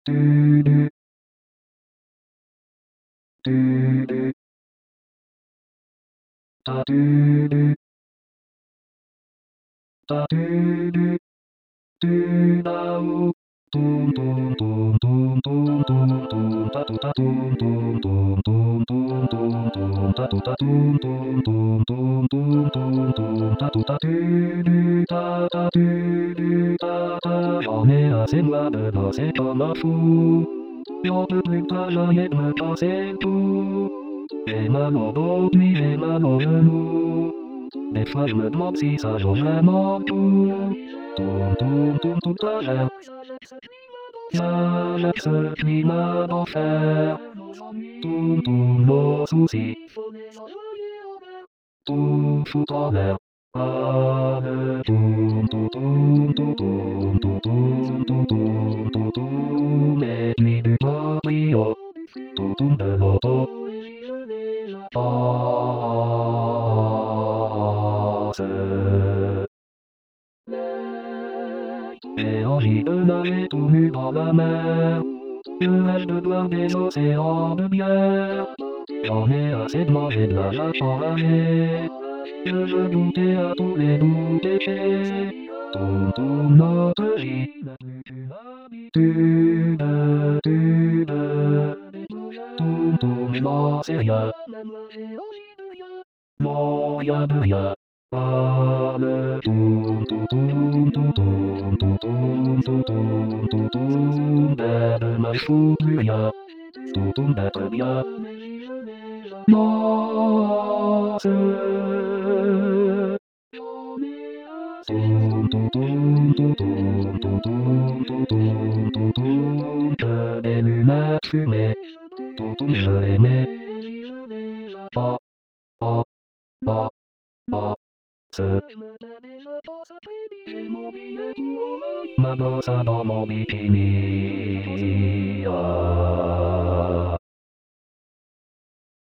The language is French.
Du du du du da du du da du du du da o. Dum dum dum dum dum dum dum da do da dum dum dum dum dum dum dum da do da dum dum dum dum dum dum dum da do da du da du da da. J'en ai assez moi de danser comme un fou. J'en peux plus pas jamais de me passer tout. J'ai mal au dos, puis j'ai mal aux genoux. Des fois je me demande si ça vaut vraiment tout. Toum toum toum toum j'achète ce climat d'enfer. Toum toum nos soucis. Tout fout en l'air. Ah, le toum toum toum toum toum toum toum toum toum toum toum. Les nuits du proprio. Toum toum de l'auto. Passe. J'ai envie de nager tout nu dans la mer. Je rêve de boire des océans de bière. J'en ai assez de manger de la vache enragée. Je veux goûter à tous les goûts péchés. Tout notre vie n'a plus qu'une habitude. Tout, je n'en sais rien. Non, y'a de rien. Ah, le tout, ne me fout plus rien. Tout d'être bien. Non, je n'ai lu ma fumée. Je l'aimais. Oh, oh, oh, oh, ce. Ma bosse dans mon bikini.